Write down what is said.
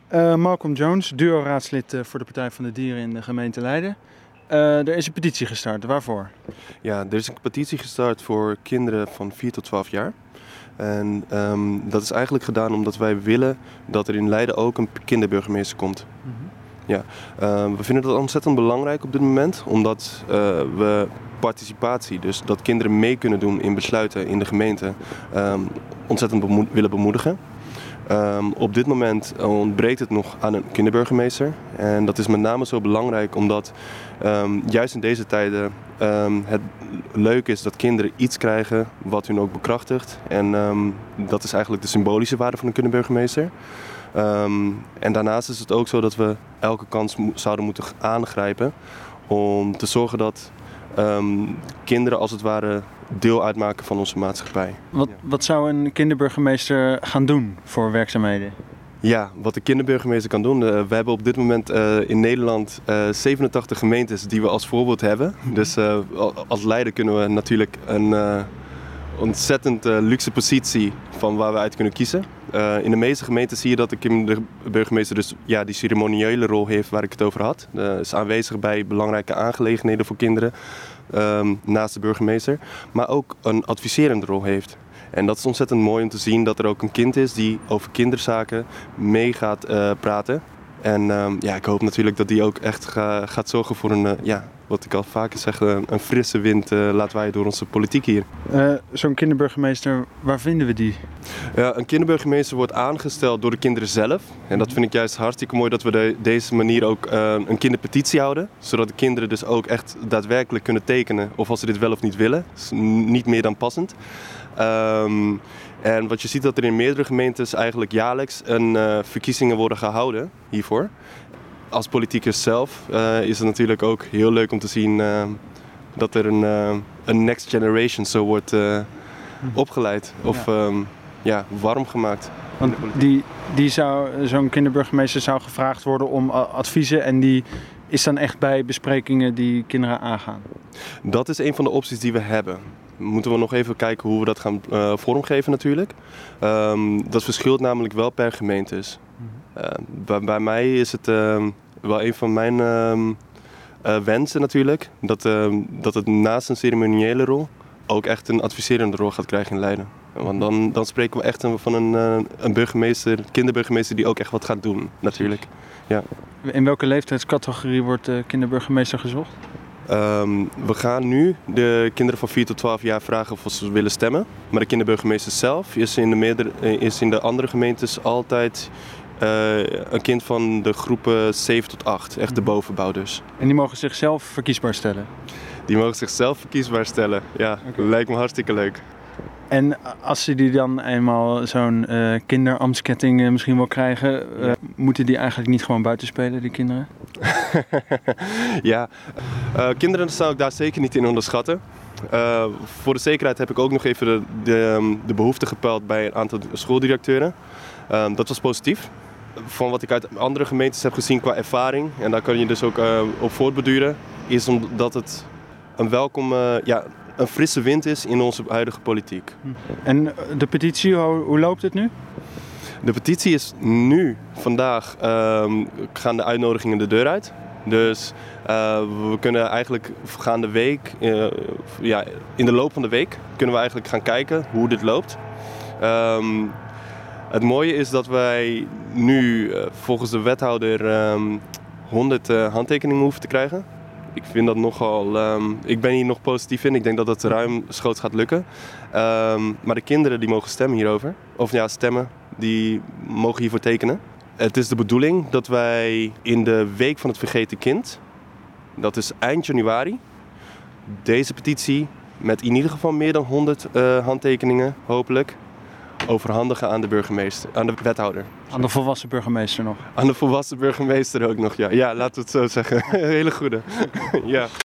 Malcolm Jones, duo-raadslid voor de Partij van de Dieren in de gemeente Leiden. Er is een petitie gestart. Waarvoor? Ja, er is een petitie gestart voor kinderen van 4 tot 12 jaar. En dat is eigenlijk gedaan omdat wij willen dat er in Leiden ook een kinderburgemeester komt. Mm-hmm. Ja, we vinden dat ontzettend belangrijk op dit moment, omdat we participatie, dus dat kinderen mee kunnen doen in besluiten in de gemeente, ontzettend willen bemoedigen. Op dit moment ontbreekt het nog aan een kinderburgemeester. En dat is met name zo belangrijk omdat juist in deze tijden het leuk is dat kinderen iets krijgen wat hun ook bekrachtigt. En dat is eigenlijk de symbolische waarde van een kinderburgemeester. En daarnaast is het ook zo dat we elke kans zouden moeten aangrijpen om te zorgen dat kinderen als het ware deel uitmaken van onze maatschappij. Wat zou een kinderburgemeester gaan doen voor werkzaamheden? Ja, wat de kinderburgemeester kan doen. We hebben op dit moment in Nederland 87 gemeentes die we als voorbeeld hebben. Dus als Leiden kunnen we natuurlijk een ontzettend luxe positie van waar we uit kunnen kiezen. In de meeste gemeenten zie je dat de kinderburgemeester dus die ceremoniële rol heeft waar ik het over had. Is aanwezig bij belangrijke aangelegenheden voor kinderen naast de burgemeester. Maar ook een adviserende rol heeft. En dat is ontzettend mooi om te zien dat er ook een kind is die over kinderzaken mee gaat praten. En ik hoop natuurlijk dat die ook echt gaat zorgen voor wat ik al vaker zeg, een frisse wind laat waaien door onze politiek hier. Zo'n kinderburgemeester, waar vinden we die? Een kinderburgemeester wordt aangesteld door de kinderen zelf. En dat vind ik juist hartstikke mooi dat we deze manier ook een kinderpetitie houden. Zodat de kinderen dus ook echt daadwerkelijk kunnen tekenen of als ze dit wel of niet willen. Is niet meer dan passend. En wat je ziet dat er in meerdere gemeentes eigenlijk jaarlijks verkiezingen worden gehouden hiervoor. Als politicus zelf is het natuurlijk ook heel leuk om te zien dat er een next generation zo wordt opgeleid of warm gemaakt. Want zo'n kinderburgemeester zou gevraagd worden om adviezen en die is dan echt bij besprekingen die kinderen aangaan? Dat is een van de opties die we hebben. Moeten we nog even kijken hoe we dat gaan vormgeven natuurlijk. Dat verschilt namelijk wel per gemeentes. Bij mij is het wel een van mijn wensen natuurlijk. Dat het naast een ceremoniële rol ook echt een adviserende rol gaat krijgen in Leiden. Want dan spreken we echt van een burgemeester, kinderburgemeester die ook echt wat gaat doen natuurlijk. Ja. In welke leeftijdscategorie wordt kinderburgemeester gezocht? We gaan nu de kinderen van 4 tot 12 jaar vragen of ze willen stemmen. Maar de kinderburgemeester zelf is in de andere gemeentes altijd een kind van de groepen 7 tot 8. Echt de bovenbouw dus. En die mogen zichzelf verkiesbaar stellen? Die mogen zichzelf verkiesbaar stellen. Ja, okay. Lijkt me hartstikke leuk. En als ze die dan eenmaal zo'n kinderambtsketting misschien wel krijgen, moeten die eigenlijk niet gewoon buiten spelen, die kinderen? Kinderen zou ik daar zeker niet in onderschatten. Voor de zekerheid heb ik ook nog even de behoefte gepeild bij een aantal schooldirecteuren. Dat was positief. Van wat ik uit andere gemeentes heb gezien qua ervaring, en daar kan je dus ook op voortborduren, is omdat het een frisse wind is in onze huidige politiek. En de petitie, hoe loopt het nu? De petitie is nu, vandaag, gaan de uitnodigingen de deur uit. Dus we kunnen eigenlijk gaande week, in de loop van de week, kunnen we eigenlijk gaan kijken hoe dit loopt. Het mooie is dat wij nu volgens de wethouder 100 handtekeningen hoeven te krijgen. Ik vind dat nogal. Ik ben hier nog positief in. Ik denk dat het ruimschoots gaat lukken. Maar de kinderen die mogen stemmen hierover. Stemmen. Die mogen hiervoor tekenen. Het is de bedoeling dat wij in de week van het vergeten kind, dat is eind januari, deze petitie met in ieder geval meer dan 100 handtekeningen, hopelijk, overhandigen aan de burgemeester, aan de wethouder. Aan de volwassen burgemeester nog? Aan de volwassen burgemeester ook nog, ja. Ja, laten we het zo zeggen. Hele goede. Ja.